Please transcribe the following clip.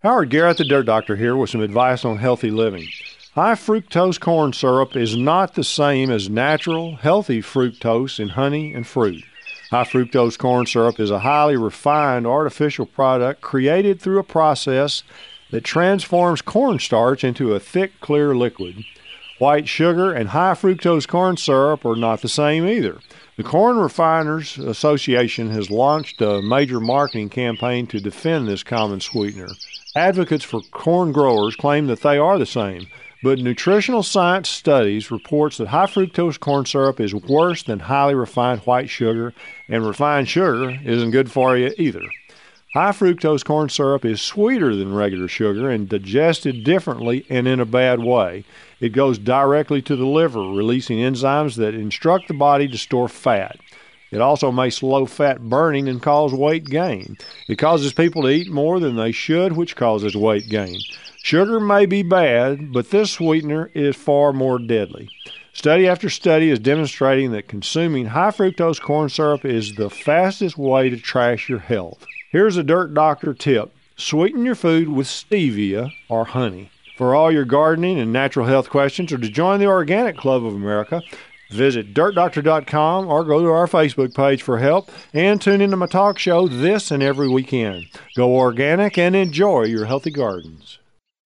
Howard Garrett, the Dirt Doctor, here with some advice on healthy living. High fructose corn syrup is not the same as natural, healthy fructose in honey and fruit. High fructose corn syrup is a highly refined artificial product created through a process that transforms cornstarch into a thick, clear liquid. White sugar and high fructose corn syrup are not the same either. The Corn Refiners Association has launched a major marketing campaign to defend this common sweetener. Advocates for corn growers claim that they are the same, but Nutritional Science Studies reports that high fructose corn syrup is worse than highly refined white sugar, and refined sugar isn't good for you either. High fructose corn syrup is sweeter than regular sugar and digested differently and in a bad way. It goes directly to the liver, releasing enzymes that instruct the body to store fat. It also may slow fat burning and cause weight gain. It causes people to eat more than they should, which causes weight gain. Sugar may be bad, but this sweetener is far more deadly. Study after study is demonstrating that consuming high fructose corn syrup is the fastest way to trash your health. Here's a Dirt Doctor tip. Sweeten your food with stevia or honey. For all your gardening and natural health questions or to join the Organic Club of America, visit dirtdoctor.com or go to our Facebook page for help and tune into my talk show this and every weekend. Go organic and enjoy your healthy gardens.